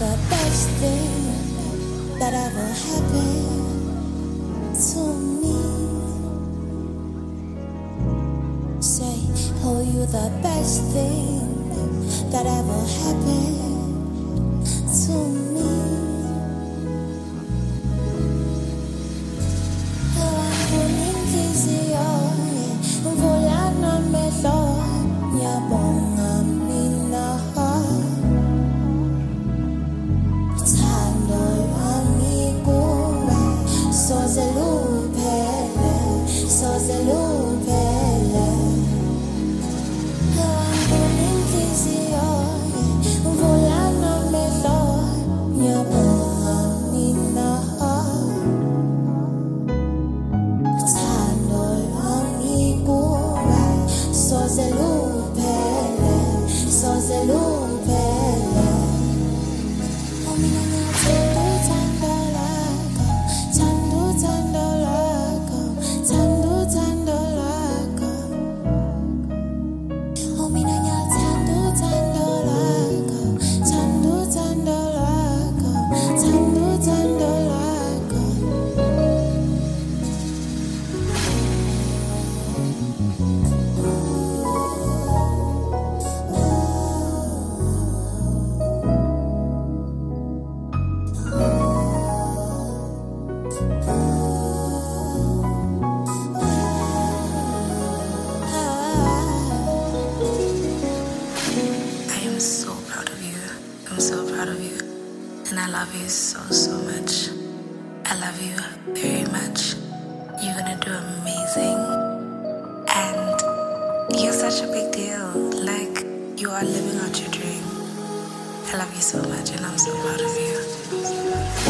the best thing that ever happened to me. Say, oh, you the best thing that ever happened to me. Inhliziyo volana mehlo ngiyabonga mina. Uthando lwami kuwe soze luphele, soze luphele. Inhliziyo volana mehlo ngiyabonga mina. Soze luphele, soze luphele. Oh, mina ngiyathanda uthando lwakho, thanda uthando lwakho, thanda uthando lwakho. Oh, mina ngiyathanda uthando lwakho, thanda uthando lwakho, thanda uthando lwakho. I am so proud of you. I'm so proud of you. And I love you so, so much. I love you very much. You're gonna do amazing. And you're such a big deal. Like, you are living out your dream. I love you so much and I'm so proud of you.